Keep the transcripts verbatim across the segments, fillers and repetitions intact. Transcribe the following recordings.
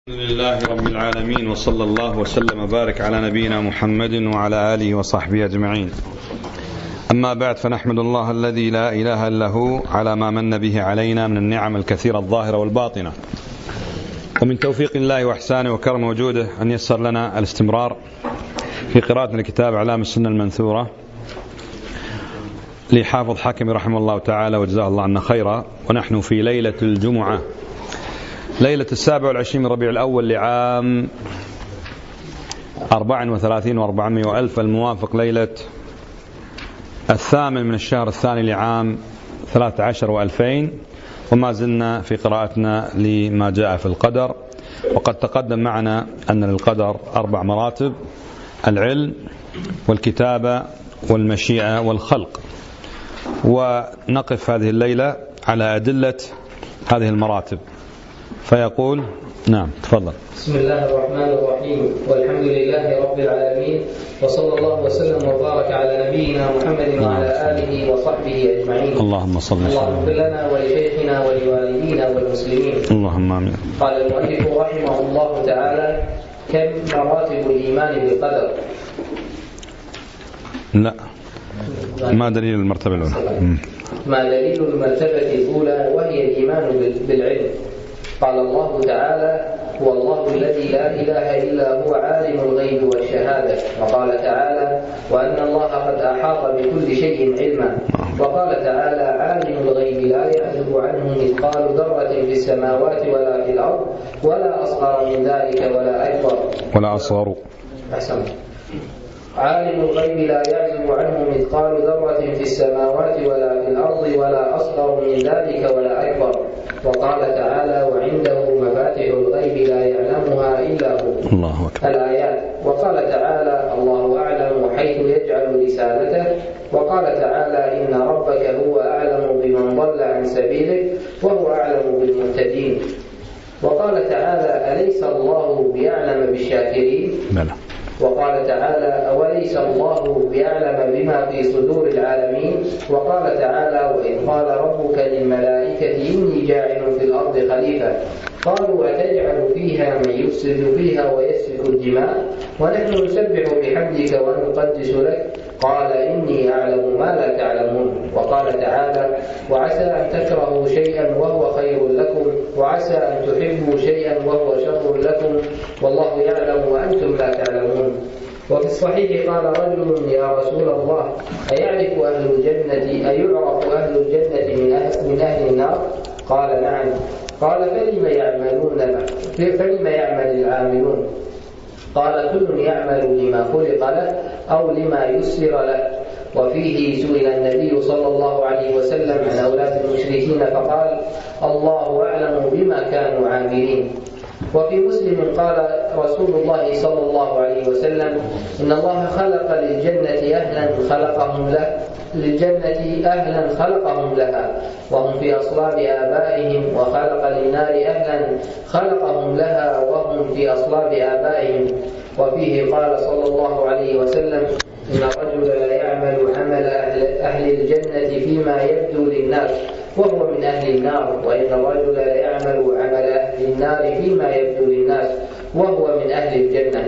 الحمد لله رب العالمين، وصلى الله وسلم وبارك على نبينا محمد وعلى آله وصحبه أجمعين. أما بعد، فنحمد الله الذي لا إله إلا هو على ما من به علينا من النعم الكثيرة الظاهرة والباطنة، ومن توفيق الله وإحسانه وكرم وجوده أن يسر لنا الاستمرار في قراءة الكتاب أعلام السنة المنثورة لحافظ حاكم رحمه الله تعالى وجزاه الله عنا خيرا. ونحن في ليلة الجمعة، ليلة السابع والعشرين من ربيع الأول لعام أربع وثلاثين وأربعمائة وألف، الموافق ليلة الثامن من الشهر الثاني لعام ثلاثة عشر وألفين. وما زلنا في قراءتنا لما جاء في القدر، وقد تقدم معنا أن للقدر أربع مراتب: العلم والكتابة والمشيئة والخلق. ونقف هذه الليلة على أدلة هذه المراتب. فيقول نعم تفضل. بسم الله الرحمن الرحيم، والحمد لله رب العالمين، وصلى الله وسلم وبارك على نبينا محمد وعلى آله وصحبه أجمعين. اللهم صل وسلم. اللهم اغفر لنا ولشيخنا ولوالدينا والمسلمين. اللهم آمين. قال المؤلف رحمه الله تعالى: كم مراتب الإيمان بالقدر؟ لا، ما دليل المرتبة الأولى؟ ما دليل المرتبة الأولى؟ وهي الإيمان بالعلم. قال الله تعالى: هو الله الذي لا إله إلا هو عالم الغيب والشهادة. وقال تعالى: وأن الله قد أحاط بكل شيء علما. وقال تعالى: عالم الغيب لا يعزب عنه مثقال ذرة في السماوات ولا في الأرض ولا أصغر من ذلك ولا أكبر ولا أصغر. أحسن. عالم الغيب لا يعزب عنه مثقال ذرة في السماوات ولا في الأرض ولا أصغر من ذلك ولا أكبر. وقال تعالى: وعنده مفاتح الغيب لا يعلمها إلا هو. الله أكبر. الآيات. وقال تعالى: الله أعلم حيث يجعل رسالته. وقال تعالى: إن ربك هو أعلم بمن ضل عن سبيله وهو أعلم بالمهتدين. وقال تعالى: أليس الله بأعلم بالشاكرين؟ بلى. وقال تعالى: أوليس الله بأعلم بما في صدور العالمين؟ وقال تعالى: وإذ قال ربك للملائكة إني جاعل في الأرض خليفة قالوا أتجعل فيها من يفسد فيها ويسفك الدماء ونحن نسبح بحمدك ونقدس لك قال إني أعلم ما لا تعلمون. وقال تعالى: وعسى أن تكرهوا شيئا وهو خير لكم وعسى أن تحبوا شيئا وهو شر لكم والله يعلم وأنتم لا تعلمون. وفي الصحيح قال رجل: يا رسول الله، أيعرف أهل الجنة أيعرف أهل الجنة من أهل, من أهل النار؟ قال: نعم. قال: فلم يعملون فلم يعمل العاملون؟ قال: كل يعمل لما خلق له أو لما يسر له. وفيه سئل النبي صلى الله عليه وسلم عن أولاد المشركين فقال: الله أعلم بما كانوا عاملين. وفي مسلم قال رسول الله صلى الله عليه وسلم: إن الله خلق للجنة أهلا خلقهم له للجنة أهلا خلقهم لها وهم في أصلاب آبائهم، وخلق للنار أهلا خلقهم لها وهم في أصلاب آبائهم. وفيه قال صلى الله عليه وسلم: إن الرجل لا يعمل عمل أهل, أهل الجنة فيما يبدو للناس وهو من أهل النار، وإن الرجل لا يعمل عمل أهل النار فيما يبدو للناس وهو من أهل الجنة.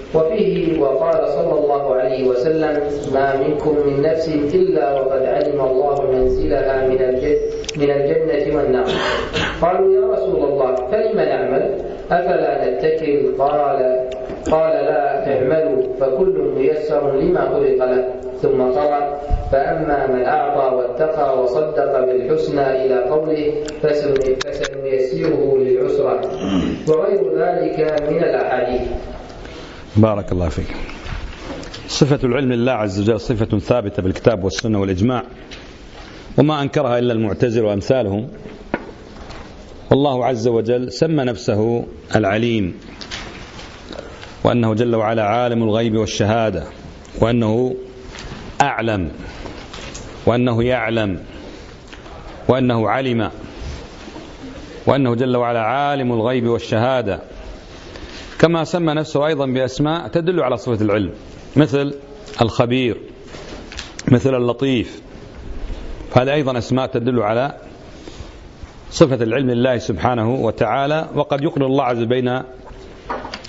وفيه وقال صلى الله عليه وسلم: ما منكم من نفس إلا وقد علم الله منزلها من الجنة, من الجنة والنار. قالوا: يا رسول الله، فلم نعمل؟ أفلا نتكل؟ قال قال لا، اعملوا فكل ميسر لما خلق له. ثم قرأ: فأما من أعطى واتقى وصدق بالحسنى إلى قوله فسنيسره للعسرى، وغير ذلك من الأحاديث. بارك الله فيك. صفة العلم لله عز وجل صفة ثابتة بالكتاب والسنة والإجماع، وما أنكرها إلا المعتزلة وأمثالهم. والله عز وجل سمى نفسه العليم، وأنه جل وعلا عالم الغيب والشهادة، وأنه أعلم، وأنه يعلم، وأنه علم، وأنه جل وعلا عالم الغيب والشهادة. كما سمى نفسه أيضا بأسماء تدل على صفة العلم، مثل الخبير، مثل اللطيف. هذه أيضا أسماء تدل على صفة العلم لله سبحانه وتعالى. وقد يقرن الله عز وجل بين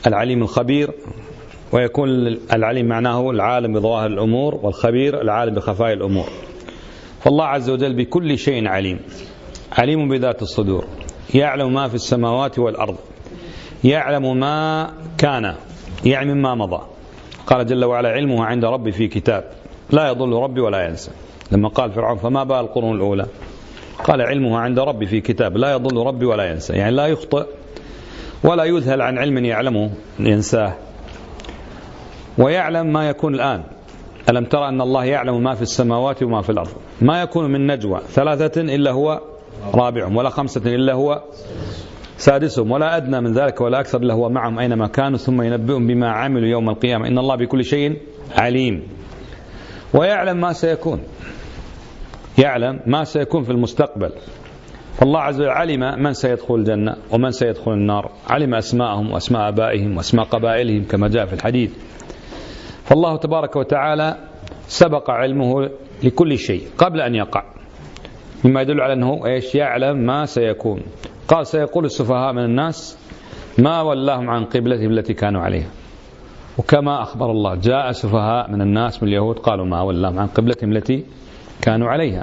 العليم الخبير، ويكون العليم معناه العالم بظواهر الأمور، والخبير العالم بخفايا الأمور. فالله عز وجل بكل شيء عليم، عليم بذات الصدور، يعلم ما في السماوات والأرض، يعلم ما كان يعني ما مضى. قال جل وعلا: علمه عند ربي في كتاب لا يضل ربي ولا ينسى. لما قال فرعون: فما بال القرون الأولى؟ قال: علمه عند ربي في كتاب لا يضل ربي ولا ينسى، يعني لا يخطئ ولا يذهل عن علم يعلمه ينساه. ويعلم ما يكون الآن. ألم ترى أن الله يعلم ما في السماوات وما في الأرض؟ ما يكون من نجوى ثلاثة إلا هو رابعهم، ولا خمسة إلا هو سادسهم، ولا أدنى من ذلك ولا أكثر إلا هو معهم أينما كانوا ثم ينبئهم بما عملوا يوم القيامة، إن الله بكل شيء عليم. ويعلم ما سيكون، يعلم ما سيكون في المستقبل. فالله عز وجل علم من سيدخل الجنة ومن سيدخل النار، علم أسماءهم وأسماء آبائهم وأسماء قبائلهم كما جاء في الحديث. فالله تبارك وتعالى سبق علمه لكل شيء قبل أن يقع، مما يدل على أنه إيش؟ يعلم ما سيكون. قال: سيقول السفهاء من الناس ما ولاهم عن قبلتهم التي كانوا عليها. وكما أخبر الله: جاء سفهاء من الناس من اليهود قالوا ما ولاهم عن قبلتهم التي كانوا عليها.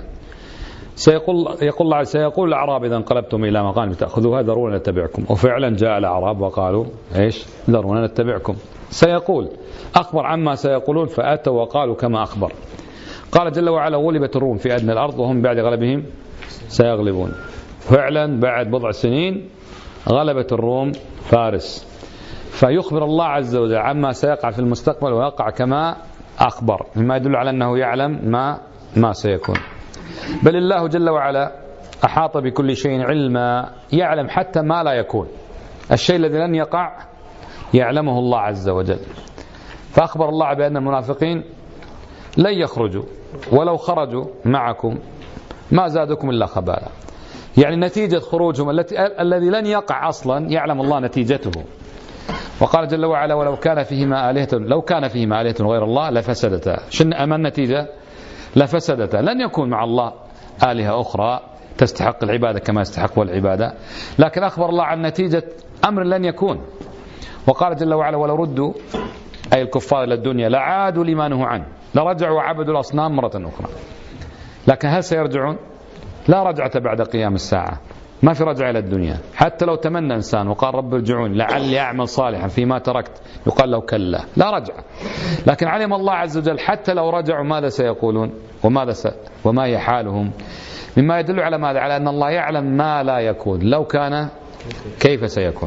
سيقول يقول الله: سيقول الأعراب إذا انقلبتم إلى مغانم تأخذوها ذرونا نتبعكم. وفعلا جاء الأعراب وقالوا إيش؟ ذرونا نتبعكم. سيقول، أخبر عما سيقولون فأتوا وقالوا كما أخبر. قال جل وعلا: غلبت الروم في أدنى الأرض وهم بعد غلبهم سيغلبون. فعلا بعد بضع سنين غلبت الروم فارس. فيخبر الله عز وجل عما سيقع في المستقبل ويقع كما أخبر، مما يدل على أنه يعلم ما ما سيكون. بل الله جل وعلا أحاط بكل شيء علما، يعلم حتى ما لا يكون. الشيء الذي لن يقع يعلمه الله عز وجل. فأخبر الله بأن المنافقين لن يخرجوا، ولو خرجوا معكم ما زادكم إلا خبالا. يعني نتيجة خروجهم التي الذي لن يقع أصلا يعلم الله نتيجته. وقال جل وعلا: ولو كان فيهما آلهة لو كان فيهما آلهة غير الله لفسدتا. شن أما النتيجة؟ لفسدتا. لن يكون مع الله آلهة أخرى تستحق العبادة كما يستحق العبادة، لكن أخبر الله عن نتيجة أمر لن يكون. وقال جل وعلا: ولو ردوا أي الكفار إلى الدنيا لعادوا لما نهوا عنه، لرجعوا وعبدوا الأصنام مرة أخرى. لكن هل سيرجعون؟ لا رجعة بعد قيام الساعة، ما في رجعة إلى الدنيا. حتى لو تمنى إنسان وقال: رب ارجعون لعلي أعمل صالحا فيما تركت، يقال له كلا، لا رجعة. لكن علم الله عز وجل حتى لو رجعوا ماذا سيقولون وماذا س... وما هي حالهم، مما يدل على ماذا؟ على أن الله يعلم ما لا يكون، لو كان كيف سيكون.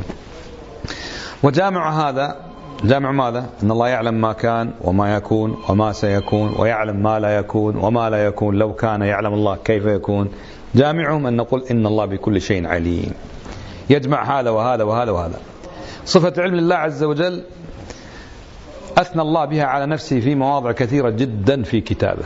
وجامع هذا جامع ماذا؟ أن الله يعلم ما كان وما يكون وما سيكون، ويعلم ما لا يكون وما لا يكون لو كان يعلم الله كيف يكون. جامعهم أن نقول إن الله بكل شيء عليم. يجمع هذا وهذا وهذا وهذا. صفة علم الله عز وجل أثنى الله بها على نفسه في مواضع كثيرة جدا في كتابه،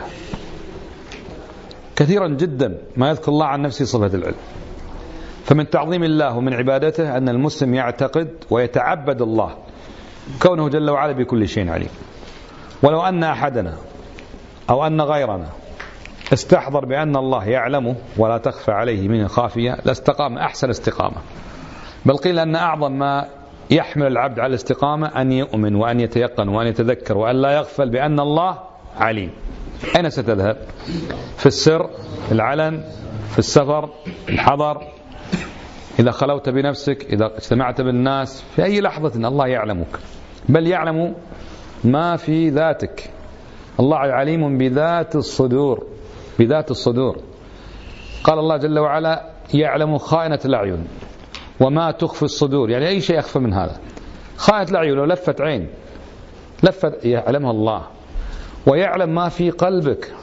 كثيرا جدا ما يذكر الله عن نفسه صفة العلم. فمن تعظيم الله ومن عبادته أن المسلم يعتقد ويتعبد الله كونه جل وعلا بكل شيء عليم. ولو أن أحدنا أو أن غيرنا استحضر بأن الله يعلمه ولا تخفى عليه من خافية لاستقام أحسن استقامة. بل قيل أن أعظم ما يحمل العبد على الاستقامة أن يؤمن وأن يتيقن وأن يتذكر وأن لا يغفل بأن الله عليم. أين ستذهب؟ في السر، في العلن، في السفر، في الحضر، إذا خلوت بنفسك، إذا اجتمعت بالناس، في أي لحظة إن الله يعلمك، بل يعلم ما في ذاتك. الله عليم بذات الصدور، بذات الصدور. قال الله جل وعلا: يعلم خائنة الأعين وما تخفي الصدور. يعني أي شيء يخفى من هذا. خائنة الأعين لو لفت عين لفت يعلمها الله. ويعلم ما في قلبك.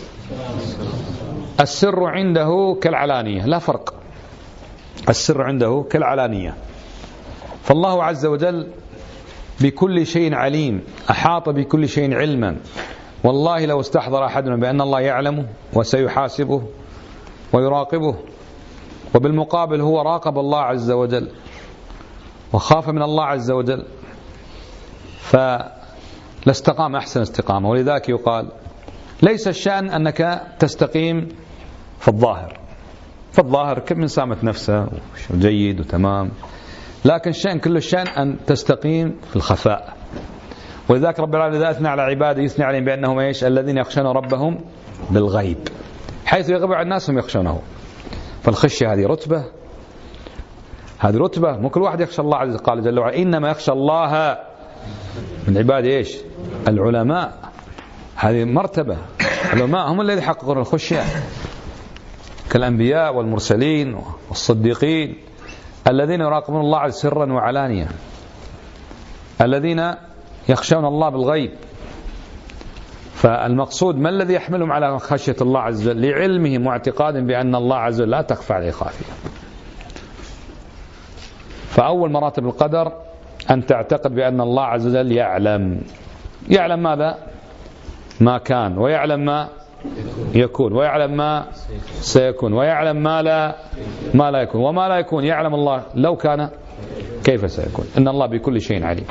السر عنده كالعلانية، لا فرق. السر عنده كالعلانية. فالله عز وجل بكل شيء عليم، أحاط بكل شيء علما. والله لو استحضر أحدنا بأن الله يعلمه وسيحاسبه ويراقبه، وبالمقابل هو راقب الله عز وجل وخاف من الله عز وجل، فلاستقام أحسن استقامة. ولذلك يقال: ليس الشأن أنك تستقيم في الظاهر، في الظاهر كم من سامت نفسه جيد وتمام، لكن الشأن كل الشأن أن تستقيم في الخفاء. ولذلك رب العالمين إذا أثنى على عباده يثني عليهم بأنهم إيش؟ الذين يخشون ربهم بالغيب، حيث يغيب عن الناس هم يخشونه. فالخشية هذه رتبة، هذه رتبة، مو كل واحد يخشى الله عز وجل. قال جل وعلا إنما يخشى الله من عباده إيش؟ العلماء. هذه مرتبة، العلماء هم الذين يحققون الخشية، كالأنبياء والمرسلين والصديقين الذين يراقبون الله عز سرا وعلانية، الذين يخشون الله بالغيب. فالمقصود ما الذي يحملهم على خشية الله عز وجل؟ لعلمهم واعتقادهم بأن الله عز وجل لا تخفى عليه خافية. فأول مراتب القدر أن تعتقد بأن الله عز وجل يعلم. يعلم ماذا؟ ما كان، ويعلم ما يكون، ويعلم ما سيكون، ويعلم ما لا ما لا يكون، وما لا يكون يعلم الله لو كان كيف سيكون. إن الله بكل شيء عليم.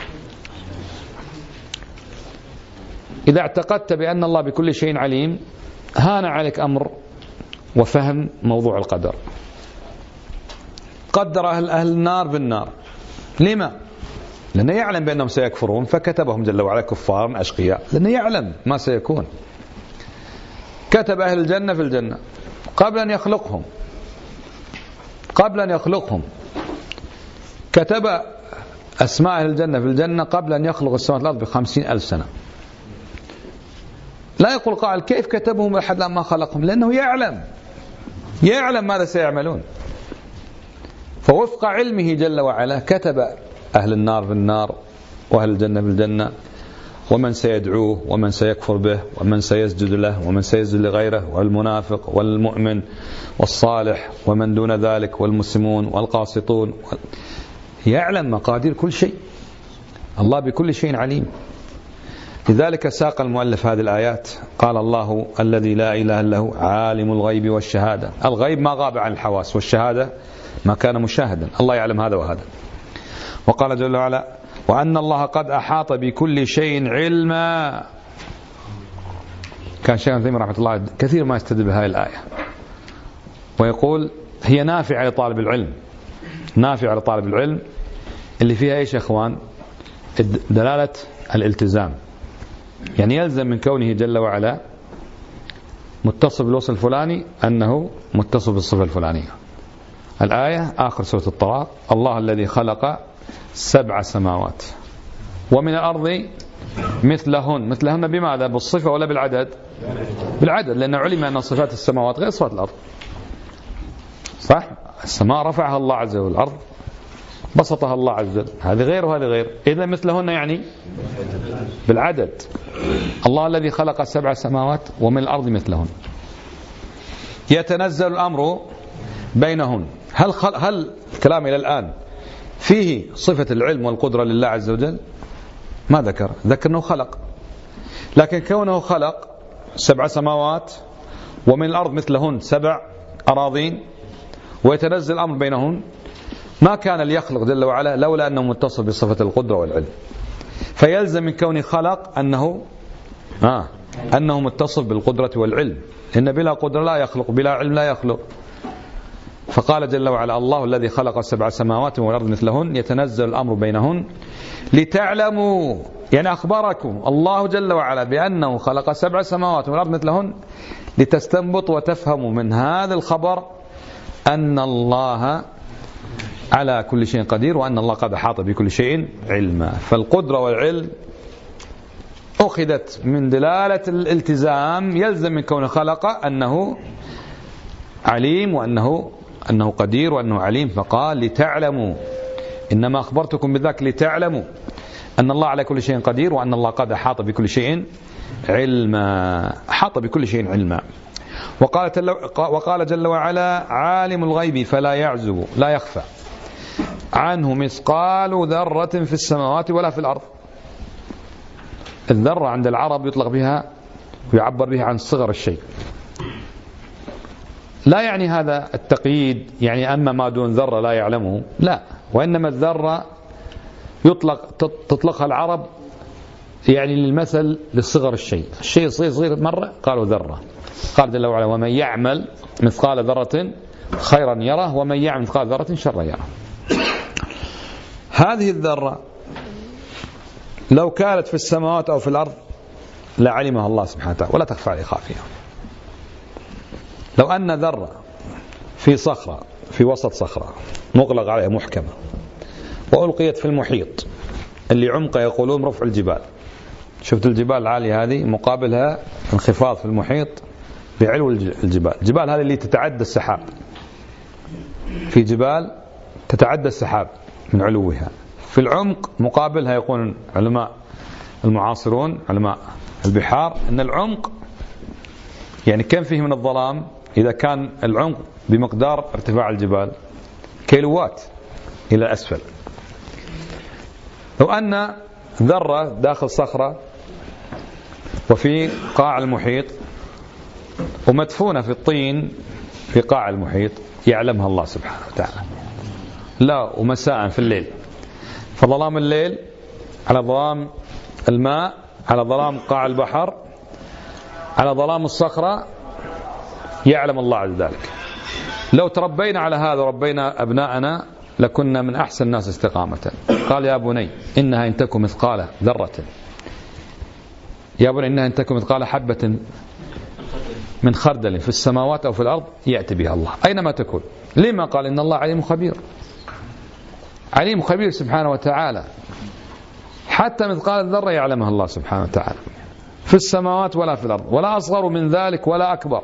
إذا اعتقدت بأن الله بكل شيء عليم هان عليك أمر وفهم موضوع القدر. قدر أهل, أهل النار بالنار. لما؟ لأنه يعلم بأنهم سيكفرون فكتبهم جل وعلا كفار أشقياء، لأنه يعلم ما سيكون. كتب أهل الجنة في الجنة قبل أن يخلقهم، قبل أن يخلقهم كتب أسماء أهل الجنة في الجنة قبل أن يخلق السماوات والأرض بخمسين ألف سنة. لا يقول قائل كيف كتبهم أحد لما خلقهم؟ لأنه يعلم، يعلم ماذا سيعملون. فوفق علمه جل وعلا كتب أهل النار في النار وأهل الجنة في الجنة، ومن سيدعوه ومن سيكفر به ومن سيسجد له ومن سيسجد لغيره، والمنافق والمؤمن والصالح ومن دون ذلك والمسلمون والقاسطون. يعلم مقادير كل شيء. الله بكل شيء عليم. لذلك ساق المؤلف هذه الآيات. قال الله الذي لا إله إلا هو عالم الغيب والشهادة. الغيب ما غاب عن الحواس، والشهادة ما كان مشاهدا. الله يعلم هذا وهذا. وقال جل وعلا وأن الله قد أحاط بكل شيء علما. كان شيخ ابن رحمة الله كثير ما يستدل بهذه الآية ويقول هي نافعة لطالب العلم، نافعة لطالب العلم اللي فيها ايش يا اخوان؟ دلالة الالتزام. يعني يلزم من كونه جل وعلا متصف بالوصف الفلاني أنه متصف بالصفة الفلانية. الآية آخر سورة الطلاق الله الذي خلق سبع سماوات ومن الأرض مثلهن. مثلهن بماذا؟ بالصفة ولا بالعدد؟ بالعدد، لأن علم أن صفات السماوات غير صفات الأرض. صح؟ السماء رفعها الله عز وجل، الأرض بسطها الله عز وجل، هذه غير وهذه غير. إذا مثلهن يعني بالعدد. الله الذي خلق سبع سماوات ومن الأرض مثلهن. يتنزل الأمر بينهن. هل خل... هل الكلام إلى الآن فيه صفة العلم والقدرة لله عز وجل؟ ما ذكر، ذكر أنه خلق. لكن كونه خلق سبع سماوات ومن الأرض مثلهن سبع أراضين ويتنزل الأمر بينهن، ما كان ليخلق جل وعلا لولا أنه متصل بصفة القدرة والعلم. فيلزم من كونه خلق أنه آه أنه متصل بالقدرة والعلم، إن بلا قدرة لا يخلق، بلا علم لا يخلق. فقال جل وعلا الله الذي خلق سبع سماوات والأرض مثلهن يتنزل الأمر بينهن لتعلموا، يعني أخبركم الله جل وعلا بأنه خلق سبع سماوات والأرض مثلهن لتستنبط وتفهموا من هذا الخبر أن الله على كل شيء قدير وأن الله قد أحاط بكل شيء علما. فالقدرة والعلم أخذت من دلالة الالتزام، يلزم من كونه خلق أنه عليم وأنه أنه قدير وأنه عليم. فقال لتعلموا، إنما أخبرتكم بذلك لتعلموا أن الله على كل شيء قدير وأن الله قد أحاط بكل شيء علما. أحاط بكل شيء علما. وقال وقال جل وعلا عالم الغيب فلا يعزب لا يخفى عنه مثقال ذرة في السماوات ولا في الأرض. الذرة عند العرب يطلق بها ويعبر بها عن صغر الشيء. لا يعني هذا التقييد يعني أما ما دون ذرة لا يعلمه، لا، وإنما الذرة يطلق تطلقها العرب يعني للمثل للصغر الشيء. الشيء صغير صغير مرة قالوا ذرة. قال جل وعلا ومن يعمل مثقال ذرة خيرا يره ومن يعمل مثقال ذرة شرا يره. هذه الذرة لو كانت في السماوات أو في الأرض لعلمها الله سبحانه وتعالى ولا تخفى عليه خافية. لو أن ذرة في صخرة في وسط صخرة مغلق عليها محكمة وألقيت في المحيط اللي عمقه يقولون رفع الجبال، شفت الجبال العالية هذه مقابلها انخفاض في المحيط بعلو الجبال، الجبال هذه اللي تتعدى السحاب، في جبال تتعدى السحاب من علوها، في العمق مقابلها يقول علماء المعاصرون علماء البحار أن العمق يعني كم فيه من الظلام إذا كان العمق بمقدار ارتفاع الجبال كيلوات إلى أسفل. لو أن ذرة داخل صخرة وفي قاع المحيط ومدفونة في الطين في قاع المحيط يعلمها الله سبحانه وتعالى، لا ومساء في الليل، فظلام الليل على ظلام الماء على ظلام قاع البحر على ظلام الصخرة يعلم الله عز ذلك. لو تربينا على هذا وربينا أبناءنا لكنا من أحسن الناس استقامة. قال يا بني إنها إن تكن مثقال ذرة، يا بني إنها إن تكن مثقال حبة من خردل في السماوات أو في الأرض يأتي بها الله أينما تكون. لما؟ قال إن الله عليم خبير، عليم خبير سبحانه وتعالى، حتى مثقال الذرة يعلمها الله سبحانه وتعالى في السماوات ولا في الأرض، ولا أصغر من ذلك ولا أكبر.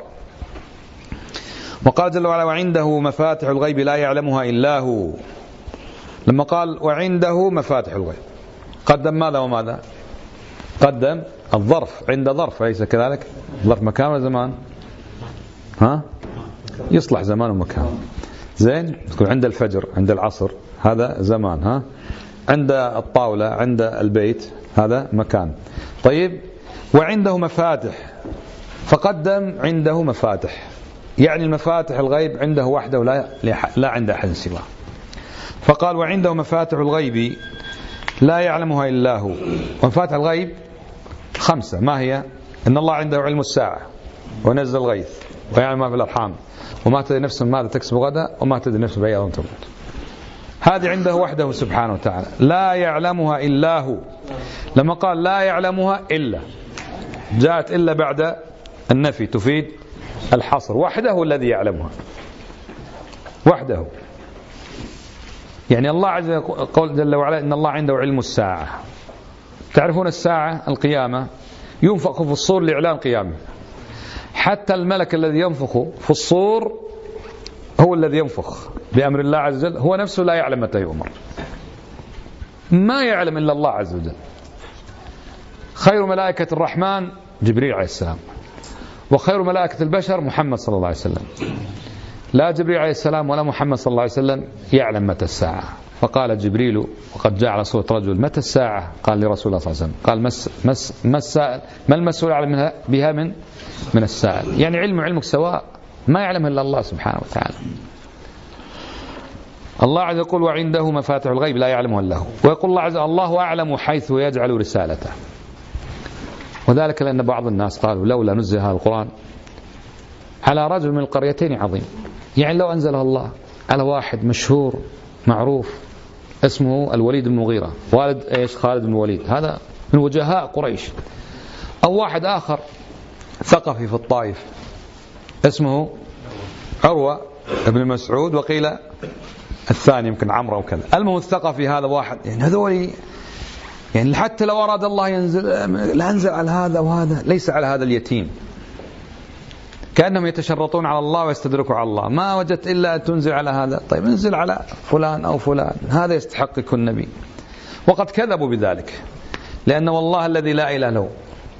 وقال جل وعلا وعنده مفاتح الغيب لا يعلمها إلا هو. لما قال وعنده مفاتح الغيب قدم ماذا وماذا؟ قدم الظرف، عند ظرف ليس كذلك؟ ظرف مكان ولا زمان؟ ها؟ يصلح زمان ومكان. زين؟ تقول عند الفجر عند العصر هذا زمان، ها؟ عند الطاولة عند البيت هذا مكان. طيب وعنده مفاتح فقدم عنده مفاتح، يعني المفاتح الغيب عنده وحده ولا لا عند أحد سواه. فقال وعنده مفاتح الغيب لا يعلمها إلا هو. ومفاتح الغيب خمسة، ما هي؟ إن الله عنده علم الساعة ونزل الغيث ويعلم ما في الأرحام وما تدري نفس ماذا تكسب غدا وما تدري نفس بأي أرض تموت. هذه عنده وحده سبحانه وتعالى لا يعلمها إلا هو. لما قال لا يعلمها إلا جاءت إلا بعد النفي تفيد الحصر، وحده الذي يعلمها وحده. يعني الله عز وجل جل وعلا إن الله عنده علم الساعة. تعرفون الساعة القيامة ينفخ في الصور لإعلان قيامه، حتى الملك الذي ينفخ في الصور هو الذي ينفخ بأمر الله عز وجل، هو نفسه لا يعلم متى يؤمر، ما يعلم إلا الله عز وجل. خير ملائكة الرحمن جبريل عليه السلام، وخير ملائكة البشر محمد صلى الله عليه وسلم. لا جبريل عليه السلام ولا محمد صلى الله عليه وسلم يعلم متى الساعة. فقال جبريل وقد جاء على صورة رجل متى الساعة؟ قال لرسول الله صلى الله عليه وسلم قال مس مس ما السائل ما المسؤول أعلم بها من من السائل. يعني علم علمك سواء، ما يعلم إلا الله سبحانه وتعالى. الله عز وجل يقول وعنده مفاتح الغيب لا يعلمها إلا هو. ويقول الله عز وجل الله أعلم حيث يجعل رسالته. وذلك لأن بعض الناس قالوا لولا نزل هذا القرآن على رجل من القريتين عظيم. يعني لو أنزله الله على واحد مشهور معروف اسمه الوليد بن المغيرة والد إيش خالد بن الوليد، هذا من وجهاء قريش، أو واحد آخر ثقفي في الطائف اسمه عروة بن مسعود، وقيل الثاني يمكن عمرو وكذا. المهم الثقفي هذا واحد، يعني هذول يعني حتى لو أراد الله ينزل لا ينزل على هذا وهذا، ليس على هذا اليتيم. كأنهم يتشرطون على الله ويستدركوا على الله، ما وجدت إلا أن تنزل على هذا، طيب انزل على فلان أو فلان، هذا يستحق يكون نبي. وقد كذبوا بذلك، لأن والله الذي لا إله له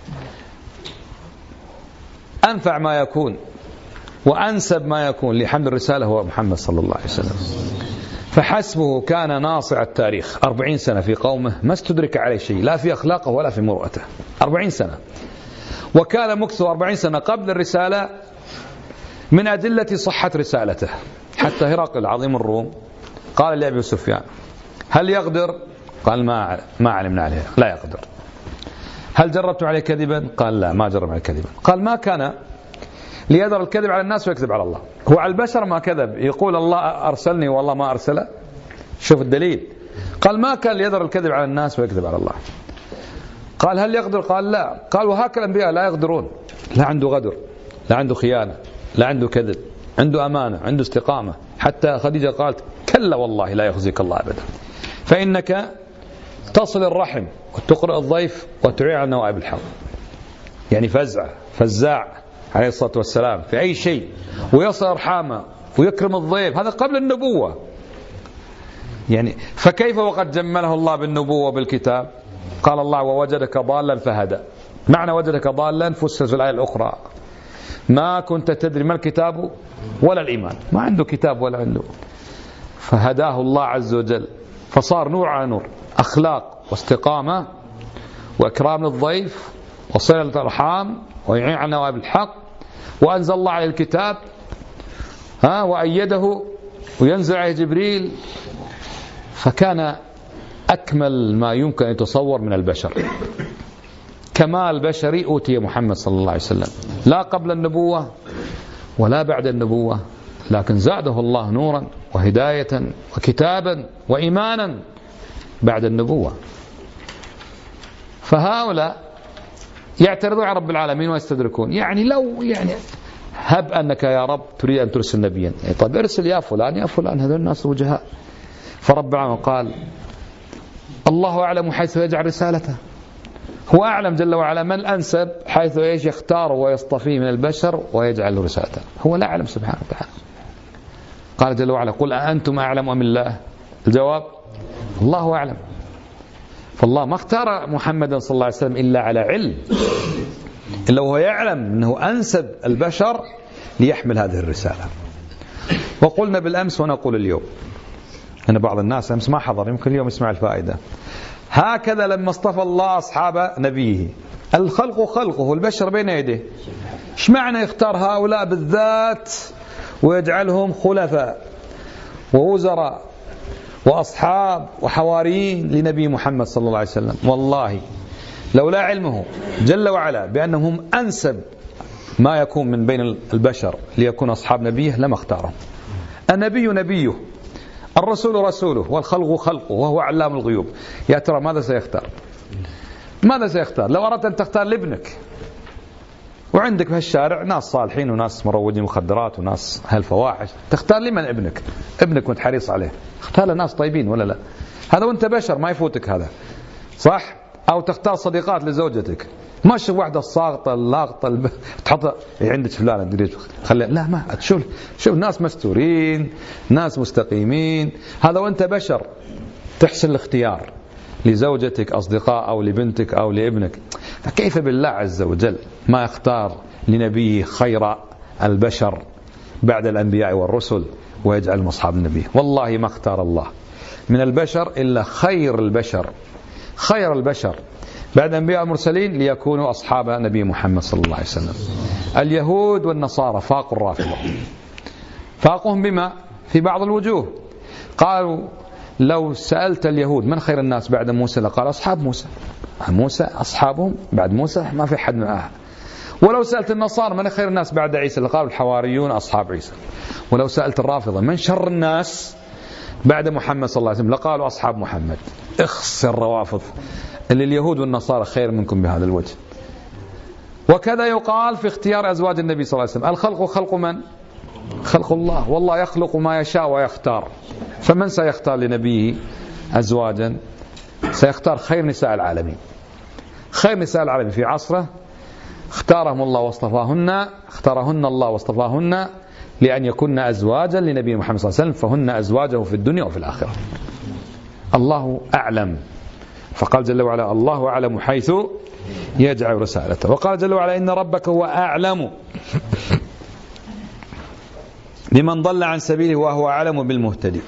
أنفع ما يكون وأنسب ما يكون لحمل الرسالة هو محمد صلى الله عليه وسلم. فحسبه كان ناصع التاريخ أربعين سنة في قومه ما استدرك عليه شيء، لا في أخلاقه ولا في مروءته، أربعين سنة. وكان مكثه أربعين سنة قبل الرسالة من أدلة صحة رسالته، حتى هرقل عظيم الروم قال لأبي سفيان هل يقدر؟ قال ما ما علمنا عليه، لا يقدر. هل جربت عليه كذبا؟ قال لا ما جرب عليه كذبا. قال ما كان ليذر الكذب على الناس ويكذب على الله، هو على البشر ما كذب، يقول الله أرسلني والله ما أرسله. شوف الدليل، قال ما كان ليذر الكذب على الناس ويكذب على الله. قال هل يقدر؟ قال لا. قال وهكذا الأنبياء لا يقدرون، لا عنده غدر، لا عنده خيانة، لا عنده كذب، عنده أمانة، عنده استقامة. حتى خديجة قالت كلا والله لا يخزيك الله أبدا، فإنك تصل الرحم وتقرأ الضيف وتعين على نوائب الحق. يعني فزع فزاع عليه الصلاة والسلام في أي شيء، ويصل أرحامه ويكرم الضيف، هذا قبل النبوة. يعني فكيف وقد جمله الله بالنبوة بالكتاب؟ قال الله ووجدك ضالا فهدى. معنى وجدك ضالا فسر في الآية الأخرى ما كنت تدري ما الكتاب ولا الإيمان، ما عنده كتاب ولا عنده، فهداه الله عز وجل، فصار نور على نور، أخلاق واستقامة وإكرام للضيف وصلة الأرحام ويعين على نوائب الحق، وأنزل الله عليه الكتاب ها وأيده وينزل عليه جبريل، فكان أكمل ما يمكن أن يتصور من البشر. كمال بشري أوتي محمد صلى الله عليه وسلم، لا قبل النبوة ولا بعد النبوة، لكن زاده الله نورا وهداية وكتابا وإيمانا بعد النبوة. فهؤلاء يعترضون على رب العالمين ويستدركون. يعني لو يعني هب أنك يا رب تريد أن ترسل نبيا، يعني طيب ارسل يا فلان يا فلان، هذول الناس وجهاء. فرب العالمين قال الله أعلم حيث يجعل رسالته، هو أعلم جل وعلا من الأنسب حيث ايش يختار ويصطفيه من البشر ويجعل له رسالته، هو لا أعلم سبحانه وتعالى. قال جل وعلا قل أأنتم أعلم أم الله؟ الجواب الله أعلم. فالله ما اختار محمدا صلى الله عليه وسلم إلا على علم، إلا وهو يعلم أنه أنسب البشر ليحمل هذه الرسالة. وقلنا بالأمس ونقول اليوم، أن بعض الناس أمس ما حضر، يمكن اليوم يسمع الفائدة. هكذا لما اصطفى الله أصحاب نبيه، الخلق خلقه، البشر بين يديه، ايش معنى يختار هؤلاء بالذات ويجعلهم خلفاء ووزراء وأصحاب وحواريين لنبي محمد صلى الله عليه وسلم؟ والله لولا علمه جل وعلا بأنهم أنسب ما يكون من بين البشر ليكون أصحاب نبيه لما اختارهم. النبي نبيه، الرسول رسوله، والخلق خلقه، وهو علام الغيوب. يا ترى ماذا سيختار؟ ماذا سيختار؟ لو أردت أن تختار لابنك، وعندك في الشارع ناس صالحين وناس مروجين مخدرات وناس هالفواحش، تختار لمن ابنك؟ ابنك كنت حريص عليه، اختار ناس طيبين ولا لا؟ هذا وانت بشر ما يفوتك هذا، صح؟ أو تختار صديقات لزوجتك، ما شوف واحدة الساقطة اللاقطة الب... تحطها عندك فلانة خلي لا ما تشوف شوف ناس مستورين ناس مستقيمين. هذا وانت بشر تحسن الاختيار لزوجتك أصدقاء أو لبنتك أو لابنك، فكيف بالله عز وجل ما يختار لنبيه خير البشر بعد الأنبياء والرسل ويجعل أصحاب النبي؟ والله ما اختار الله من البشر إلا خير البشر، خير البشر بعد الأنبياء والمرسلين ليكونوا أصحاب نبي محمد صلى الله عليه وسلم. اليهود والنصارى فاقوا الرافضة، فاقوهم بما في بعض الوجوه. قالوا لو سألت اليهود من خير الناس بعد موسى لقال أصحاب موسى، موسى أصحابهم بعد موسى ما في حد معها. ولو سألت النصارى من خير الناس بعد عيسى لقالوا الحواريون أصحاب عيسى. ولو سألت الرافضة من شر الناس بعد محمد صلى الله عليه وسلم لقالوا أصحاب محمد. اخس الروافض اللي اليهود والنصارى خير منكم بهذا الوجه. وكذا يقال في اختيار أزواج النبي صلى الله عليه وسلم، الخلق خلق من؟ خلق الله، والله يخلق ما يشاء ويختار. فمن سيختار لنبيه أزواجا؟ سيختار خير نساء العالمين، خير نساء العالمين في عصره اختارهم الله واصطفاهن، اختارهن الله واصطفاهن لأن يكون أزواجا لنبي محمد صلى الله عليه وسلم، فهن أزواجه في الدنيا وفي الآخرة. الله أعلم. فقال جل وعلا الله أعلم حيث يجعل رسالته. وقال جل وعلا إن ربك هو أعلم بمن ضل عن سبيله وهو أعلم بالمهتدي.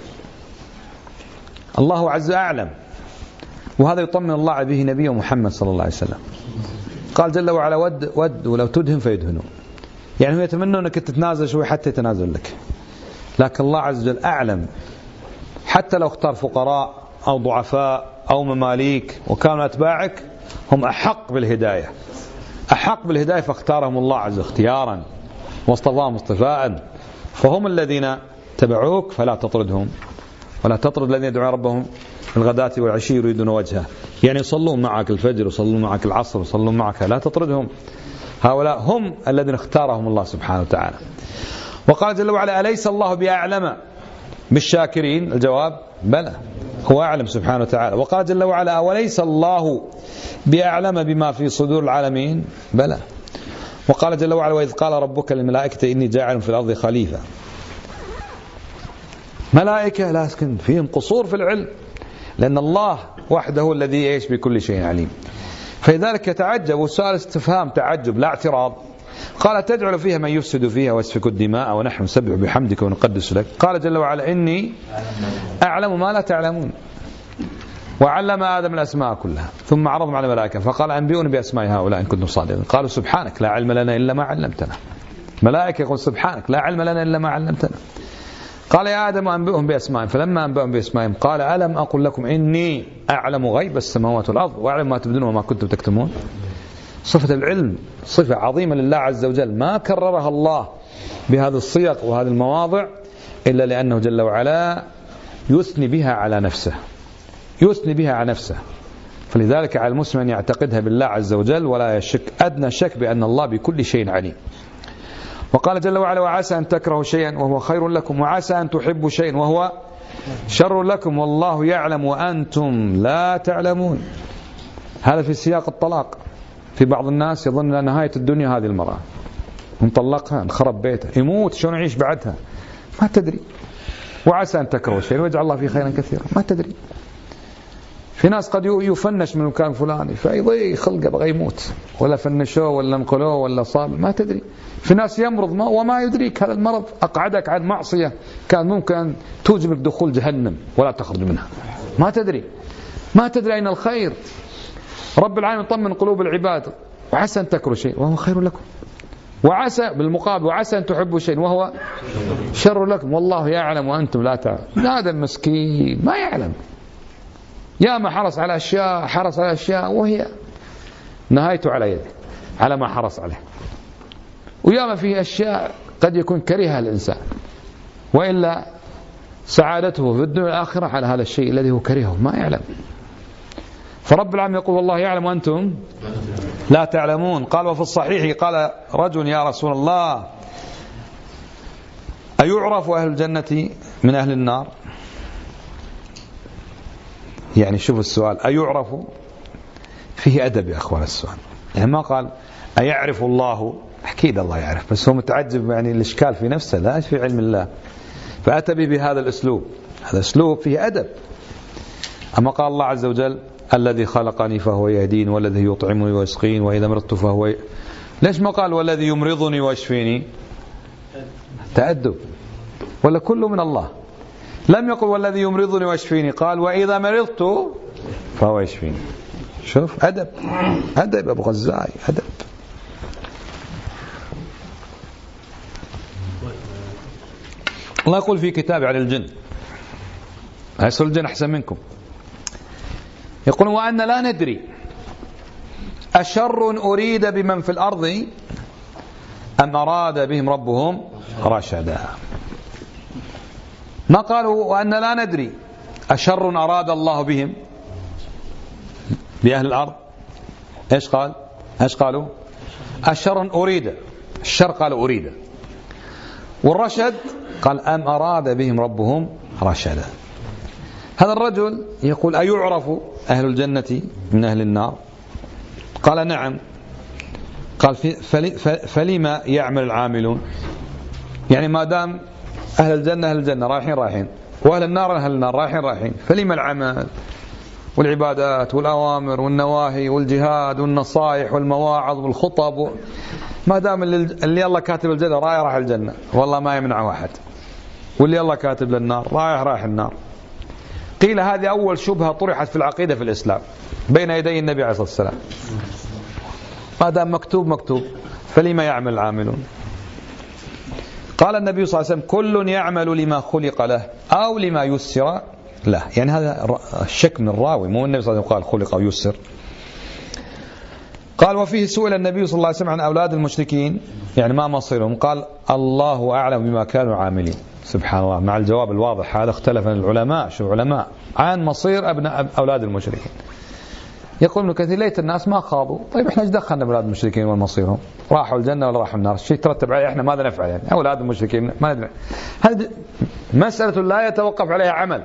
الله عز أعلم، وهذا يطمن الله به نبيه محمد صلى الله عليه وسلم. قال جل وعلا ود ود ولو تدهن فيدهنون، يعني هم يتمنون أنك تتنازل شوي حتى يتنازل لك، لكن الله عز وجل أعلم. حتى لو اختار فقراء أو ضعفاء أو مماليك وكانوا أتباعك هم أحق بالهداية، أحق بالهداية، فاختارهم الله عز وجل اختيارا واصطفاهم اصطفاء، فهم الذين تبعوك فلا تطردهم ولا تطرد الذين يدعون ربهم الغداة والعشي يريدون وجهه، يعني يصلون معك الفجر ويصلون معك العصر ويصلون معك، لا تطردهم، هؤلاء هم الذين اختارهم الله سبحانه وتعالى. وقال جل وعلا أليس الله بأعلم بالشاكرين؟ الجواب بلى، هو أعلم سبحانه وتعالى. وقال جل وعلا أوليس الله بأعلم بما في صدور العالمين؟ بلى. وقال جل وعلا وإذ قال ربك للملائكة إني جاعل في الأرض خليفة. ملائكة لكن فيهم قصور في العلم، لأن الله وحده الذي يعيش بكل شيء عليم. فلذلك يتعجب، والسؤال استفهام تعجب لا اعتراض. قال تجعل فيها من يفسد فيها ويسفك الدماء ونحن نسبح بحمدك ونقدس لك. قال جل وعلا إني أعلم ما لا تعلمون. وعلم آدم الأسماء كلها ثم عرضهم على الملائكة فقال أنبئوني بأسماء هؤلاء إن كنتم صادقين. قالوا سبحانك لا علم لنا إلا ما علمتنا. ملائكة يقول سبحانك لا علم لنا إلا ما علمتنا. قال يا آدم أنبئهم بأسمائهم فلما أنبئهم بأسمائهم قال ألم أقل لكم إني أعلم غيب السماوات والأرض وأعلم ما تبدون وما كنتم تكتمون. صفة العلم صفة عظيمة لله عز وجل، ما كررها الله بهذه الصيغ وهذه المواضع إلا لأنه جل وعلا يثني بها على نفسه، يثني بها على نفسه. فلذلك على المسلم أن يعتقدها بالله عز وجل ولا يشك أدنى شك بأن الله بكل شيء عليم. وقال جل وعلا وعسى أن تكرهوا شيئا وهو خير لكم وعسى أن تحبوا شيئا وهو شر لكم والله يعلم وأنتم لا تعلمون. هذا في سياق الطلاق. في بعض الناس يظن أن نهاية الدنيا هذه المرأة، نطلقها نخرب بيتها يموت شلون يعيش بعدها، ما تدري. وعسى أن تكرهوا شيئا ويجعل الله فيه خيرا كثيرا، ما تدري. في ناس قد يفنش من مكان فلاني فيضيع خلقه بغى يموت، ولا فنشوه ولا انقلوه ولا صاب، ما تدري. في ناس يمرض ما وما يدريك هذا المرض أقعدك عن معصية كان ممكن توجبك دخول جهنم ولا تخرج منها، ما تدري. ما تدري أين الخير. رب العالمين يطمن قلوب العباد وعسى أن تكرهوا شيء وهو خير لكم وعسى بالمقابل وعسى أن تحبوا شيء وهو شر لكم والله يعلم وأنتم لا تعلمون. هذا المسكين ما يعلم، يا ما حرص على أشياء حرص على أشياء وهي نهايته على يده على ما حرص عليه، ويا ما فيه أشياء قد يكون كرهها الإنسان وإلا سعادته في الدنيا والآخرة على هذا الشيء الذي هو كرهه ما يعلم. فرب العالمين يقول والله يعلم وأنتم لا تعلمون. قال وفي الصحيح قال رجل يا رسول الله أيعرف أهل الجنة من أهل النار؟ يعني شوف السؤال أيعرف فيه أدب يا أخوان السؤال، يعني ما قال أيعرف الله، أكيد الله يعرف بس هو متعجب يعني الإشكال في نفسه لا في علم الله فأتى به بهذا الأسلوب. هذا أسلوب فيه أدب. أما قال الله عز وجل الذي خلقني فهو يهدين والذي يطعمني ويسقين وإذا مرضت فهو ي... ليش ما قال والذي يمرضني ويشفيني؟ تأدب. ولا كله من الله. لم يقل والذي يمرضني ويشفيني، قال وإذا مرضت فهو يشفيني. شوف أدب، أدب أبو غزاي، أدب. الله يقول في كتاب عن الجن أيسر الجن أحسن منكم، يقول وأن لا ندري أشر أريد بمن في الأرض أم أراد بهم ربهم رشدا. ما قالوا وأن لا ندري أشر أراد الله بهم بأهل الأرض، إيش قال؟ إيش قالوا؟ أشر أريد، الشر قالوا أريد، والرشد قال أم أراد بهم ربهم رشدا. هذا الرجل يقول أيعرف أهل الجنة من أهل النار؟ قال نعم. قال فلما يعمل العاملون؟ يعني ما دام أهل الجنة أهل الجنة رايحين رايحين وأهل النار أهل النار رايحين رايحين، فلما العمل والعبادات والأوامر والنواهي والجهاد والنصائح والمواعظ والخطب؟ ما دام اللي الله كاتب الجنة رايح راح الجنة والله ما يمنع واحد، واللي الله كاتب للنار رايح رايح النار. قيل هذه أول شبهة طرحت في العقيدة في الإسلام بين يدي النبي عليه الصلاة والسلام. ما دام مكتوب مكتوب فلما يعمل العاملون؟ قال النبي صلى الله عليه وسلم كل يعمل لما خلق له أو لما يسر له. يعني هذا الشك من الراوي، مو النبي صلى الله عليه وسلم قال خلق أو يسر. قال وفيه سئل النبي صلى الله عليه وسلم عن أولاد المشركين يعني ما مصيرهم، قال الله أعلم بما كانوا عاملين. سبحان الله، مع الجواب الواضح هذا اختلف العلماء، شو علماء عن مصير أبناء أولاد المشركين. يقول ابن كثير ليت الناس ما خاضوا. طيب احنا ايش دخلنا بأولاد المشركين ومصيرهم؟ راحوا الجنة ولا راحوا النار؟ الشيء ترتب عليه احنا ماذا نفعل يعني؟ أولاد المشركين ما ندري. هذه مسألة لا يتوقف عليها عمل.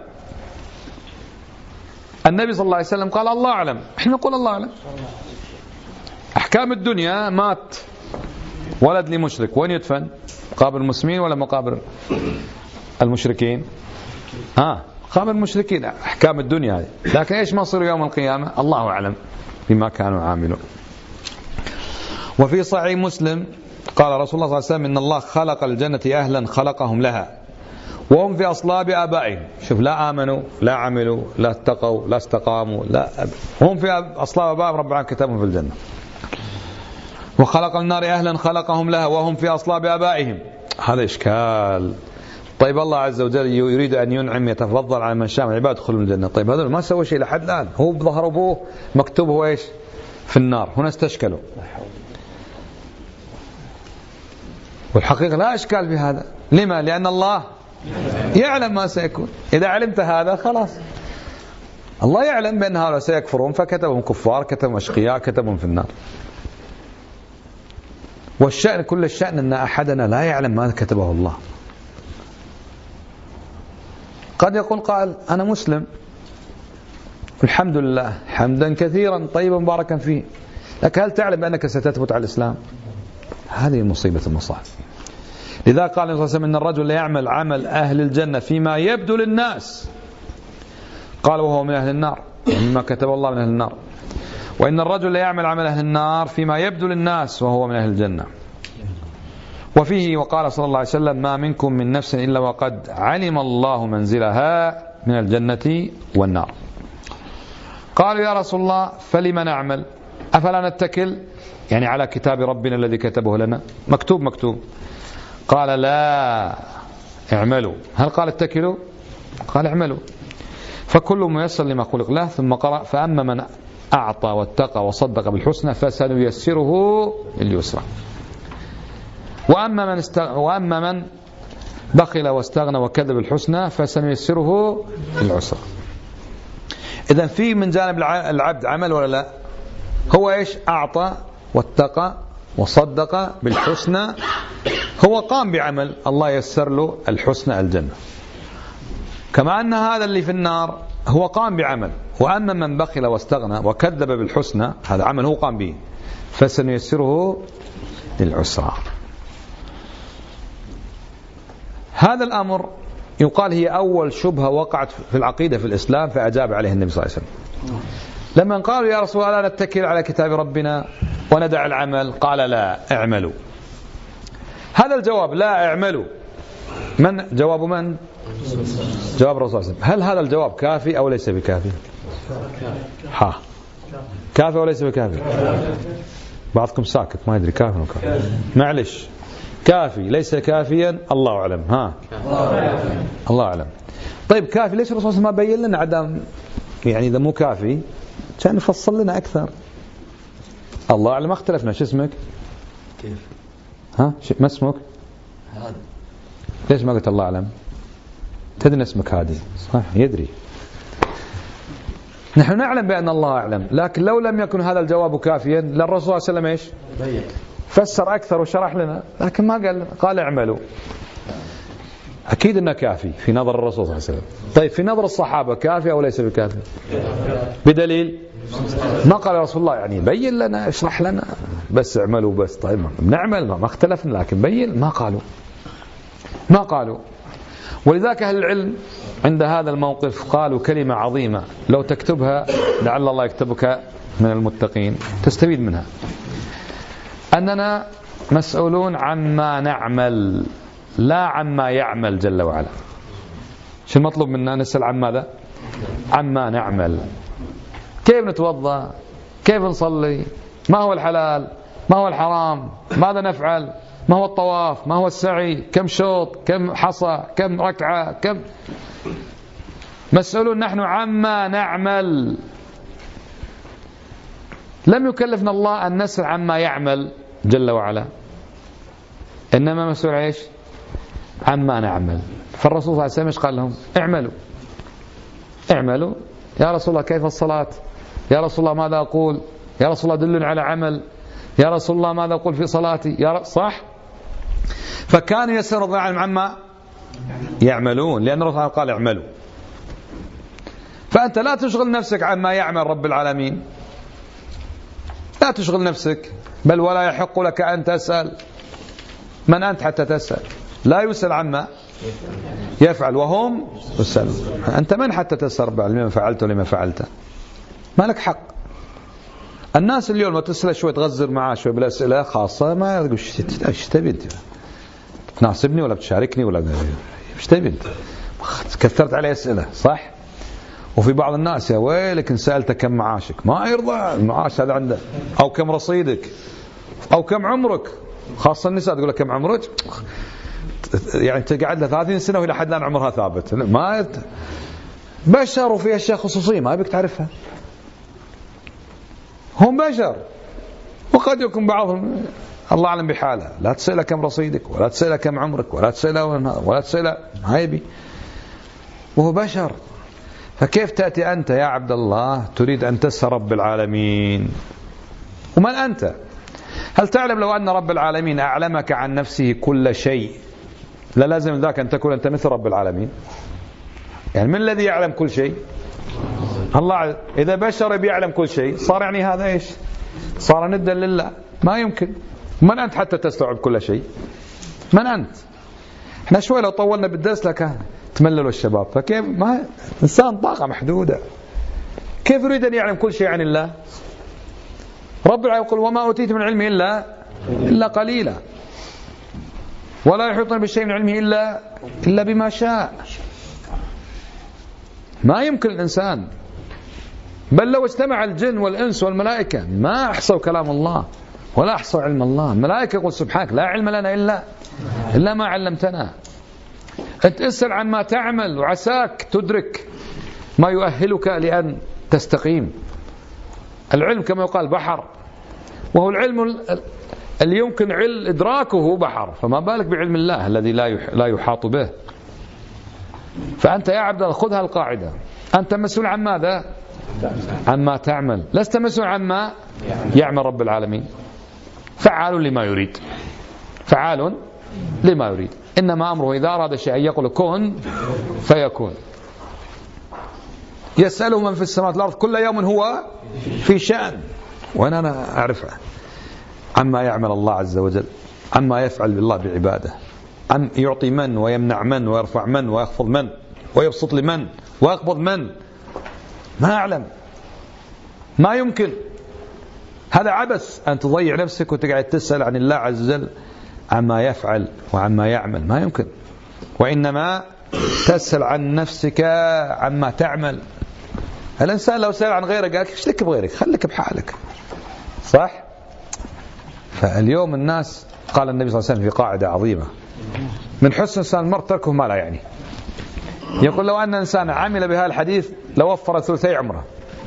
النبي صلى الله عليه وسلم قال الله أعلم، احنا نقول الله أعلم. أحكام الدنيا، مات ولد لمشرك وين يدفن؟ مقابر المسلمين ولا مقابر المشركين؟ آه مقابر المشركين. أحكام الدنيا هذه، لكن إيش مصير يوم القيامة؟ الله أعلم بما كانوا عاملون. وفي صحيح مسلم قال رسول الله صلى الله عليه وسلم إن الله خلق الجنة أهلا خلقهم لها وهم في أصلاب آبائهم. شوف، لا آمنوا لا عملوا لا اتقوا لا استقاموا، لا هم في أصلاب آبائهم رب العالمين كتبهم في الجنة. وخلق النار أهلا خلقهم لها وهم في أصلاب آبائهم. هذا إشكال. طيب الله عز وجل يريد أن ينعم يتفضل على من شاء من العباد يدخلوا الجنة. طيب هذول ما سووا شيء لحد الآن، هو بظهر أبوه مكتوب هو إيش في النار. هنا استشكلوا، والحقيقة لا إشكال في هذا. لما؟ لأن الله يعلم ما سيكون. إذا علمت هذا خلاص، الله يعلم بأن هؤلاء سيكفرون فكتبهم كفار، كتبهم أشقياء، كتبهم في النار. والشأن كل الشأن أن أحدنا لا يعلم ما كتبه الله. قد يقول قائل أنا مسلم الحمد لله حمدا كثيرا طيبا مباركا فيه، لكن هل تعلم بأنك ستثبت على الإسلام؟ هذه مصيبة المصائب. لذا قال النبي صلى الله عليه وسلم إن الرجل يعمل عمل أهل الجنة فيما يبدو للناس، قال وهو من أهل النار مما كتب الله من أهل النار. وإن الرجل يعمل عمل أهل النار فيما يبدو للناس وهو من أهل الجنة. وفيه وقال صلى الله عليه وسلم ما منكم من نفس إلا وقد علم الله منزلها من الجنة والنار. قالوا يا رسول الله فلما نعمل؟ أفلا نتكل يعني على كتاب ربنا الذي كتبه لنا؟ مكتوب مكتوب. قال لا اعملوا. هل قال اتكلوا؟ قال اعملوا فكل ميسر لما خلق له. ثم قرأ فأما من أعطى واتقى وصدق بالحسنى فسنيسره لليسرى وأما من است... وأما من بخل واستغنى وكذب بالحسنى فسنيسره للعسرى. إذن في من جانب العبد عمل ولا لا؟ هو إيش؟ أعطى واتقى وصدق بالحسنى، هو قام بعمل الله يسر له الحسنى الجنة. كما أن هذا اللي في النار هو قام بعمل. وأما من بخل واستغنى وكذب بالحسنى هذا عمل هو قام به فسنيسره للعسرى. هذا الأمر يقال هي أول شبهة وقعت في العقيدة في الإسلام فأجاب عليه النبي صلى الله عليه وسلم. لما قالوا يا رسول الله لا نتكل على كتاب ربنا وندع العمل، قال لا اعملوا. هذا الجواب لا اعملوا من جواب من؟ جواب الرسول صلى الله عليه وسلم. هل هذا الجواب كافي أو ليس بكافي؟ ها كافي أو ليس بكافي؟ بعضكم ساكت ما يدري كافي أو كافي. معلش كافي ليس كافيا الله أعلم. ها الله أعلم. طيب كافي ليش الرسول ما بين لنا عدم؟ يعني إذا مو كافي كان يفصل لنا أكثر. الله أعلم ما اختلفنا. شو اسمك؟ كيف؟ ها ما اسمك؟ هذا. ليش ما قلت الله أعلم؟ تدري اسمك هادي صح يدري. نحن نعلم بأن الله أعلم، لكن لو لم يكن هذا الجواب كافيا للرسول صلى الله عليه وسلم إيش؟ فسر أكثر وشرح لنا، لكن ما قال قال اعملوا. أكيد أنه كافي في نظر الرسول صلى الله عليه وسلم. طيب في نظر الصحابة كافي أو ليس بكافي؟ بدليل ما قال رسول الله يعني بين لنا اشرح لنا بس اعملوا بس. طيب بنعمل ما اختلفنا، لكن بين ما قالوا ما قالوا. ولذلك أهل العلم عند هذا الموقف قالوا كلمة عظيمة لو تكتبها لعل الله يكتبك من المتقين تستفيد منها. أننا مسؤولون عما نعمل لا عما يعمل جل وعلا. شو المطلوب منا؟ نسأل عن ماذا؟ عما نعمل. كيف نتوضأ؟ كيف نصلي؟ ما هو الحلال؟ ما هو الحرام؟ ماذا نفعل؟ ما هو الطواف؟ ما هو السعي؟ كم شوط؟ كم حصى؟ كم ركعة؟ كم؟ مسؤولون نحن عما نعمل. لم يكلفنا الله أن نسأل عما يعمل جل وعلا، إنما مسؤول عيش عما نعمل. فالرسول صلى الله عليه وسلم قال لهم اعملوا اعملوا. يا رسول الله كيف الصلاة؟ يا رسول الله ماذا أقول؟ يا رسول الله دلني على عمل. يا رسول الله ماذا أقول في صلاتي؟ يا صح. فكانوا يسألون رضي الله عنهم عما يعملون، لأن الرسول قال اعملوا. فأنت لا تشغل نفسك عما يعمل رب العالمين، لا تشغل نفسك، بل ولا يحق لك أن تسأل. من أنت حتى تسأل؟ لا يسأل عما يفعل وهم يسألون. أنت من حتى تسأل رب العالمين لما فعلت ولما فعلت؟ ما لك حق. الناس اليوم ما تسأل شوي تغزر معاه شوي بالأسئلة خاصة، ما يقول ايش تبي انت؟ تناسبني ولا بتشاركني ولا ايش تبي انت؟ كثرت عليه أسئلة صح؟ وفي بعض الناس يا ويلك إن سألته كم معاشك ما يرضى المعاش هذا عنده، أو كم رصيدك، أو كم عمرك. خاصة النساء تقول لك كم عمرك، يعني تقعد له ثلاثين سنة وإلى حد الآن عمرها ثابت. ما يت... بشر وفي أشياء خصوصية ما يبيك تعرفها. هم بشر، وقد يكون بعضهم الله أعلم بحاله. لا تسأله كم رصيدك، ولا تسأله كم عمرك، ولا تسأله ولا تسأله ما يبي، وهو بشر. فكيف تأتي أنت يا عبد الله تريد أن تسأل رب العالمين؟ ومن أنت؟ هل تعلم لو أن رب العالمين أعلمك عن نفسه كل شيء لا لازم ذاك أن تكون أنت مثل رب العالمين؟ يعني من الذي يعلم كل شيء؟ الله. إذا بشر بيعلم كل شيء صار يعني هذا إيش؟ صار ندا لله. ما يمكن. من أنت حتى تستوعب كل شيء؟ من أنت؟ احنا شوي لو طولنا بالدرس لك تمللوا الشباب. فكيف ما إنسان طاقة محدودة، كيف يريد أن يعلم كل شيء عن الله؟ رب العالمين يقول وما أوتيت من علمه إلا إلا قليلا، ولا يحيطون بشيء من علمه إلا إلا بما شاء. ما يمكن الإنسان، بل لو اجتمع الجن والإنس والملائكة ما أحصوا كلام الله ولا أحصوا علم الله. الملائكة يقول سبحانك لا علم لنا إلا إلا ما علمتنا. أنت اسأل عن ما تعمل وعساك تدرك ما يؤهلك لأن تستقيم. العلم كما يقال بحر، وهو العلم اللي يمكن علم إدراكه بحر، فما بالك بعلم الله الذي لا لا يحاط به. فأنت يا عبد الله خذها القاعدة، أنت مسؤول عن ماذا؟ عما تعمل، لست مسؤول عما يعمل رب العالمين. فعال لما يريد، فعال لما يريد. إنما أمره إذا أراد شيئا يقول كن فيكون. يسأله من في السماوات والأرض كل يوم هو في شأن، وأنا أنا أعرفه عما يعمل الله عز وجل، عما يفعل بالله بعباده، عن يعطي من ويمنع من ويرفع من ويخفض من ويبسط لمن ويقبض من. ما أعلم، ما يمكن. هذا عبث أن تضيع نفسك وتقعد تسأل عن الله عز وجل عما يفعل وعما يعمل، ما يمكن. وإنما تسأل عن نفسك عما تعمل. الإنسان لو سأل عن غيرك قال ايش لك بغيرك، خليك بحالك صح. فاليوم الناس قال النبي صلى الله عليه وسلم في قاعدة عظيمة: من حسن إنسان المرء تركه ما لا يعني. يقول لو أن إنسان عمل بهذا الحديث لوفر ثلثي عمره.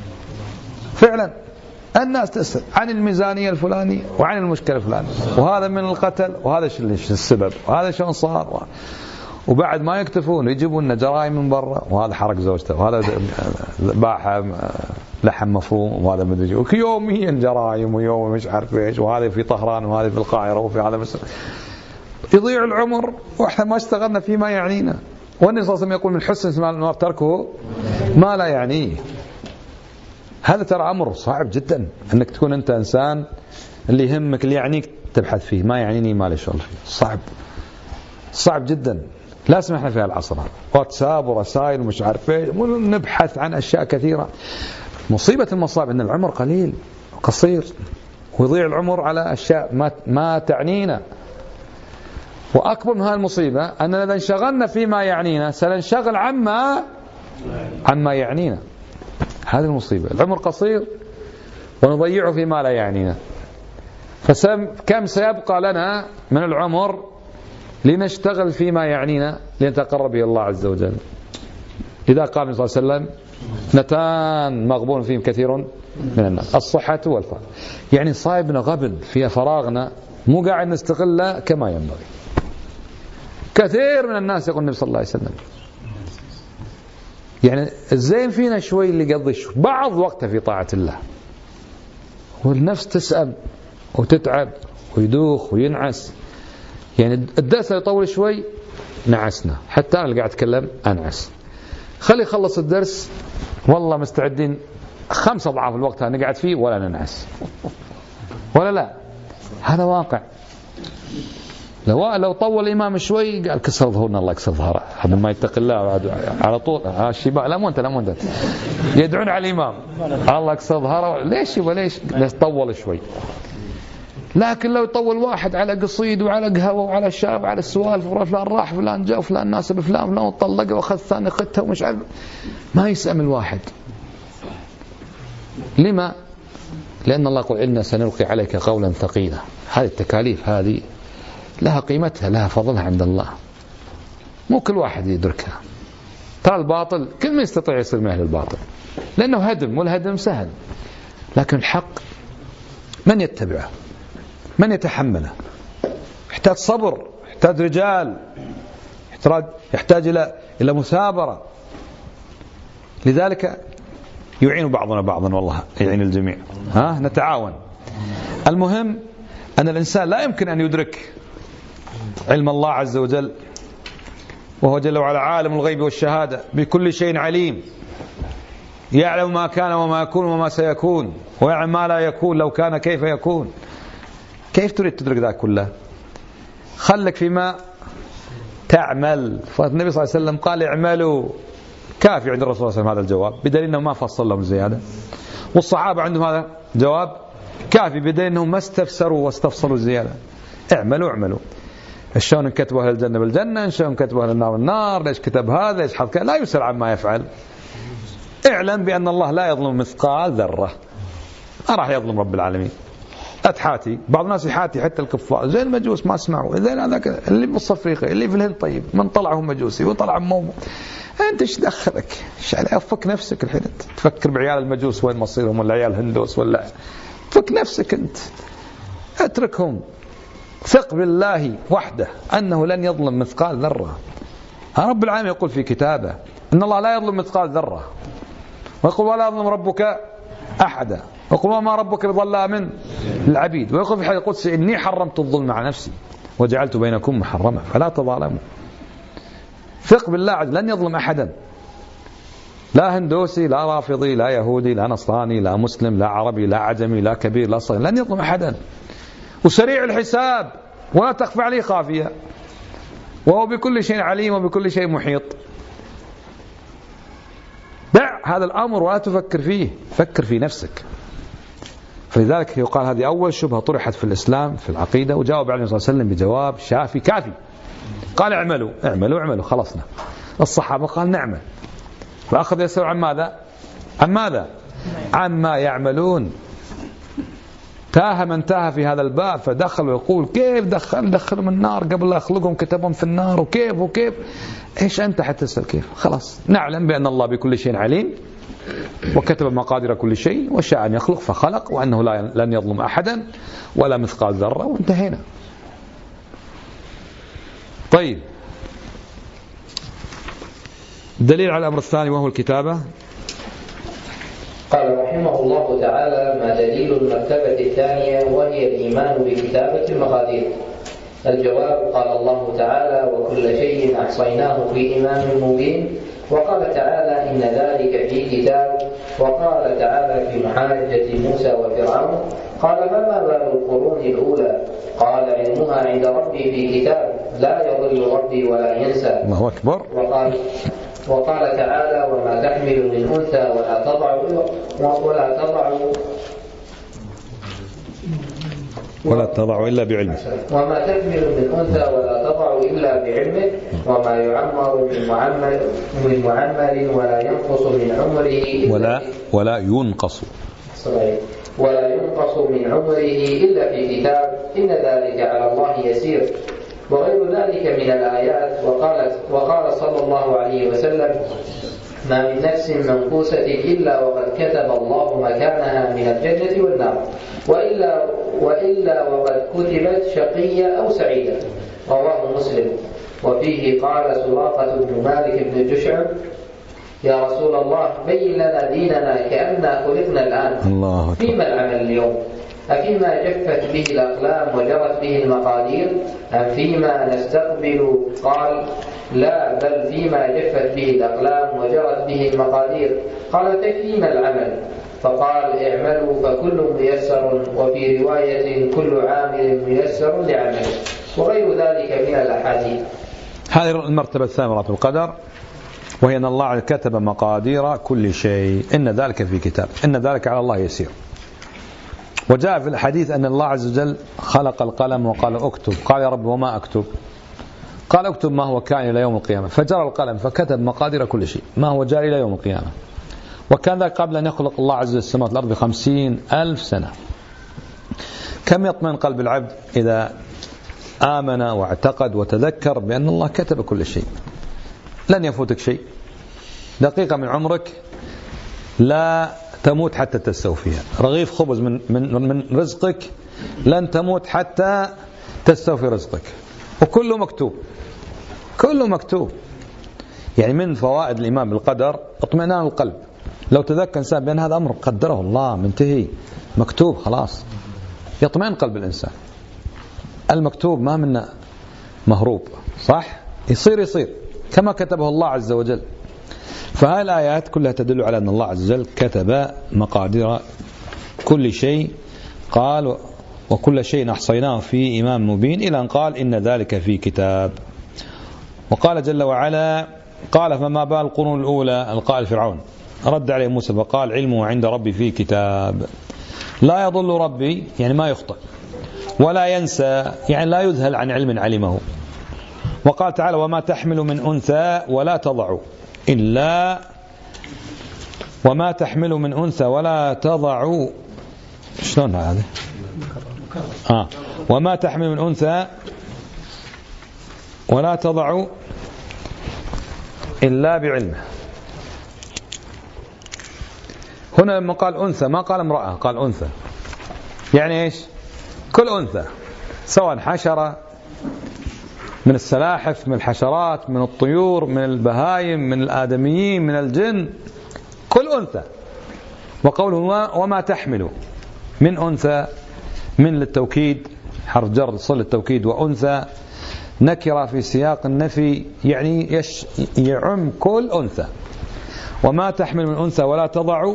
فعلا الناس تسأل عن الميزانية الفلانية وعن المشكلة الفلانية، وهذا من القتل، وهذا شو السبب، وهذا شو صار، وبعد ما يكتفون يجيبون لنا جرائم من برا، وهذا حرق زوجته، وهذا باع لحم مفروم، وهذا مدري وك يوميا جرائم ويوم مش عارف ايش، وهذا في طهران وهذا في القاهرة وفي هذا بس. يضيع العمر واحنا ما اشتغلنا فيما يعنينا. والنبي صلى الله عليه وسلم يقول من حسن المرء تركه ما لا يعنيه. هذا ترى أمر صعب جدا، أنك تكون أنت إنسان اللي يهمك اللي يعنيك تبحث فيه، ما يعنيني ما لي شغل فيه. صعب صعب جدا. لا سمحنا في العصر هذا واتساب ورسائل ومش عارف ايش، نبحث عن أشياء كثيرة. مصيبة المصائب أن العمر قليل قصير، ويضيع العمر على أشياء ما ما تعنينا. وأكبر من هذه المصيبة أننا إذا انشغلنا فيما يعنينا سننشغل عما عما يعنينا. هذه المصيبة. العمر قصير ونضيعه فيما لا يعنينا. فكم سيبقى لنا من العمر لنشتغل فيما يعنينا لنتقرب إلى الله عز وجل. إذا قال النبي صلى الله عليه وسلم: اثنتان مغبون فيهم كثير من الناس، الصحة والفراغ. يعني صايبنا غبن فيها فراغنا مو قاعد نستغله كما ينبغي. كثير من الناس يقول النبي صلى الله عليه وسلم يعني الزين فينا شوي اللي يقضي شوي بعض وقته في طاعة الله، والنفس تسأم وتتعب ويدوخ وينعس. يعني الدرس يطول شوي نعسنا، حتى أنا اللي قاعد أتكلم أنعس. خلي يخلص الدرس والله مستعدين خمسة أضعاف الوقت أنا قاعد فيه ولا ننعس ولا لا. هذا واقع. لو لو طول الإمام شوي قال كسر ظهورنا الله يكسر ظهره، هذا ما يتقي الله على طول. ها الشباب لا مو أنت لا مو أنت يدعون على الإمام الله يكسر ظهره. ليش يبغى ليش ليش طول شوي؟ لكن لو يطول واحد على قصيد وعلى قهوة وعلى شاب وعلى السوالف فلان راح فلان جاء فلان ناسب فلان فلان وطلق واخذ ثاني خدته ومش عارف، ما يسأم الواحد. لما؟ لأن الله يقول إنا سنلقي عليك قولا ثقيلا. هذه التكاليف هذه لها قيمتها لها فضلها عند الله، مو كل واحد يدركها. ترى الباطل كل ما يستطيع يصير من أهل الباطل لأنه هدم، والهدم سهل، لكن الحق من يتبعه من يتحمله يحتاج صبر، يحتاج رجال، يحتاج, يحتاج إلى إلى مثابرة. لذلك يعين بعضنا بعضا، والله يعين الجميع. ها نتعاون. المهم أن الإنسان لا يمكن أن يدرك علم الله عز وجل، وهو جل وعلا عالم الغيب والشهادة بكل شيء عليم، يعلم ما كان وما يكون وما سيكون، ويعلم ما لا يكون لو كان كيف يكون. كيف تريد تدرك ذلك كله؟ خلك فيما تعمل. فالنبي صلى الله عليه وسلم قال اعملوا، كافي عند الرسول صلى الله عليه وسلم هذا الجواب، بدليل أنه ما فصل لهم زيادة. والصحابة عندهم هذا جواب كافي، بدليل أنهم ما استفسروا واستفصلوا الزيادة. اعملوا اعملوا. شلون كتبوا أهل الجنة بالجنة، شلون كتبوا أهل النار بالنار، ليش كتب هذا، ليش حط كذا، لا يسأل عما يفعل. اعلم بأن الله لا يظلم مثقال ذرة، ما راح يظلم رب العالمين. أتحاتي بعض الناس يحاتي حتى الكفار زي المجوس ما اسمعوا، زين هذاك اللي بالصفريقة اللي في الهند طيب من طلعهم مجوسي وطلع مومو. أنت إيش دخلك؟ إيش أفك نفسك الحين أنت تفكر بعيال المجوس وين مصيرهم، ولا عيال هندوس، ولا فك نفسك أنت، اتركهم. ثق بالله وحده أنه لن يظلم مثقال ذرة. رب العالمين يقول في كتابه أن الله لا يظلم مثقال ذرة، ويقول ولا يظلم ربك أحدا، ويقول وما ربك بظلام للعبيد، ويقول في الحديث القدسي إني حرمت الظلم على نفسي وجعلت بينكم محرما فلا تظالموا. ثق بالله لن يظلم أحدا، لا هندوسي لا رافضي لا يهودي لا نصراني لا مسلم لا عربي لا عجمي لا كبير لا صغير، لن يظلم أحدا. وسريع الحساب ولا تخفى عليه خافية، وهو بكل شيء عليم وبكل شيء محيط. دع هذا الأمر ولا تفكر فيه، فكر في نفسك. فلذلك يقال هذه أول شبهة طرحت في الإسلام في العقيدة، وجاوب عليه الصلاة والسلام بجواب شافي كافي. قال اعملوا اعملوا اعملوا خلصنا. الصحابة قال نعمل، فأخذ يسأل عن ماذا؟ عن ماذا؟ عما يعملون. تاه من تاه في هذا الباب فدخل ويقول كيف دخل دخلهم النار قبل لا يخلقهم كتبهم في النار، وكيف وكيف. ايش أنت حتسأل كيف؟ خلاص نعلم بأن الله بكل شيء عليم، وكتب مقادير كل شيء، وشاء أن يخلق فخلق، وأنه لا لن يظلم أحدا ولا مثقال ذرة، وانتهينا. طيب دليل على الأمر الثاني وهو الكتابة. قال رحمه الله تعالى: ما دليل المرتبة الثانية وهي الإيمان بكتابة المقادير؟ الجواب: قال الله تعالى: وكل شيء أحصيناه في إمام مبين. وقال تعالى: إن ذلك في كتاب. وقال تعالى في محاجة موسى وفرعون: قال فما بال القرون الأولى؟ قال علمها عند ربي في كتاب لا يضل ربي ولا ينسى. الله أكبر. وقال وقال تعالى: وما تحمل من أنثى ولا تضع ولا تضع ولا تضع إلا بعلمه. وما تحمل من أنثى ولا تضع إلا بعلمه. وما يعمر من معمر من معمر ولا ينقص من عمره ولا ولا ينقص ولا ينقص من عمره إلا في كتاب إن ذلك على الله يسير. وغير ذلك من الآيات. وقالت وقال صلى الله عليه وسلم: ما من نفس منفوسة إلا وقد كتب الله مكانها من الجنة والنار وإلا, وإلا وقد كتبت شقية أو سعيدة. رواه مسلم. وفيه قال سراقة بن مالك بن جشعم: يا رسول الله بين لنا ديننا كأننا خلقنا الآن. الله أكبر. فيما العمل اليوم؟ أفيما جفت به الأقلام وجرت به المقادير أم فيما نستقبل؟ قال: لا، بل فيما جفت به الأقلام وجرت به المقادير. قال: فيما العمل؟ فقال: اعملوا فكل ميسر، وفي رواية: كل عامل ميسر لعمله، وغير ذلك من الأحاديث. هذه المرتبة الثانية مراتب القدر، وهي أن الله كتب مقادير كل شيء، إن ذلك في كتاب، إن ذلك على الله يسير. وجاء في الحديث أن الله عز وجل خلق القلم وقال اكتب، قال: يا رب وما أكتب؟ قال: اكتب ما هو كائن إلى يوم القيامة. فجرى القلم فكتب مقادير كل شيء، ما هو جاري إلى يوم القيامة. وكان ذلك قبل أن يخلق الله عز وجل السماوات والأرض بخمسين ألف سنة. كم يطمئن قلب العبد إذا آمن واعتقد وتذكر بأن الله كتب كل شيء. لن يفوتك شيء، دقيقة من عمرك لا تموت حتى تستوفيها، رغيف خبز من, من, من رزقك لن تموت حتى تستوفي رزقك، وكله مكتوب، كله مكتوب. يعني من فوائد الإيمان بالقدر اطمئنان القلب. لو تذكر إنسان بأن هذا أمر قدره الله، منتهي، مكتوب، خلاص، يطمئن قلب الإنسان. المكتوب ما منا مهروب، صح؟ يصير يصير كما كتبه الله عز وجل. فهذه الآيات كلها تدل على أن الله عز وجل كتب مقادير كل شيء. قال: وكل شيء أحصيناه في إمام مبين، إلى أن قال: إن ذلك في كتاب. وقال جل وعلا: قال: فما بال القرون الأولى؟ القائل فرعون، رد عليه موسى فقال: علمه عند ربي في كتاب لا يضل ربي، يعني ما يخطئ، ولا ينسى، يعني لا يذهل عن علم علمه. وقال تعالى: وما تحمل من أنثى ولا تضع إلا وما تحمل من أنثى ولا تضع. شلون هذا؟ آه. وما تحمل من أنثى ولا تضع إلا بعلمه. هنا لما قال أنثى ما قال امرأة، قال أنثى، يعني إيش؟ كل أنثى، سواء حشرة من السلاحف، من الحشرات، من الطيور، من البهايم، من الآدميين، من الجن، كل أنثى. وقوله وما تحمل من أنثى، من للتوكيد، حرف جر صل التوكيد، وأنثى نكرة في سياق النفي، يعني يش يعم كل أنثى. وما تحمل من أنثى ولا تضع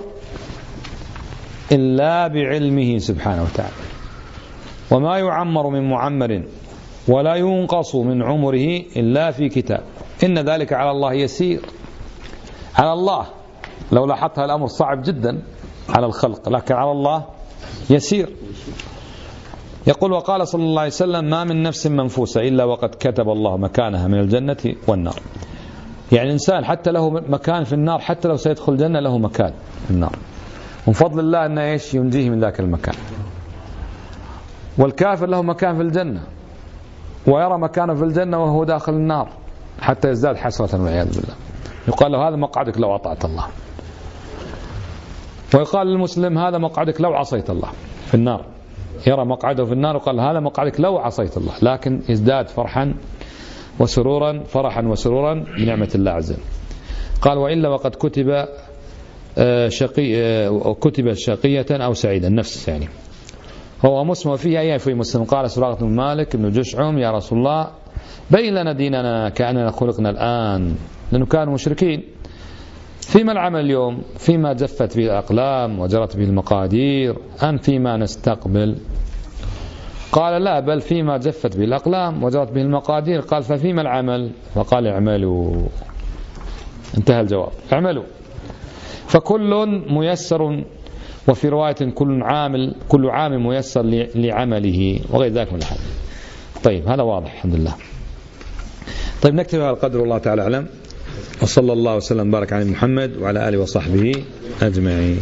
إلا بعلمه سبحانه وتعالى. وما يعمر من معمر ولا ينقص من عمره إلا في كتاب، إن ذلك على الله يسير. على الله لو لاحظتها الأمر صعب جدا على الخلق، لكن على الله يسير. يقول: وقال صلى الله عليه وسلم: ما من نفس منفوسة إلا وقد كتب الله مكانها من الجنة والنار. يعني الإنسان حتى له مكان في النار، حتى لو سيدخل الجنة له مكان في النار، ومن فضل الله أنه إيش ينجيه من ذاك المكان. والكافر له مكان في الجنة، ويرى مكانه في الجنة وهو داخل النار حتى يزداد حسرة والعياذ بالله. يقال له: هذا مقعدك لو أطعت الله. ويقال للمسلم: هذا مقعدك لو عصيت الله في النار. يرى مقعده في النار وقال: هذا مقعدك لو عصيت الله، لكن يزداد فرحا وسرورا، فرحا وسرورا بنعمة الله عز وجل. قال: وإلا وقد كتب شقي كتب شقية أو سعيدا، نفس يعني. هو مسلم فيه أي في مسلم. قال سراقة بن مالك بن جشعم: يا رسول الله بين لنا ديننا كأننا خلقنا الآن، لأنه كانوا مشركين. فيما العمل اليوم؟ فيما جفت به الأقلام وجرت به المقادير أم فيما نستقبل؟ قال: لا، بل فيما جفت به الأقلام وجرت به المقادير. قال: ففيما العمل؟ فقال: اعملوا. انتهى الجواب، اعملوا فكل ميسر، وفي رواية كل عامل كل عام ميسر لعمله، وغير ذلك من الحديث. طيب هذا واضح الحمد لله. طيب نكتب هذا القدر، والله تعالى أعلم، وصلى الله وسلم وبارك على محمد وعلى آله وصحبه أجمعين.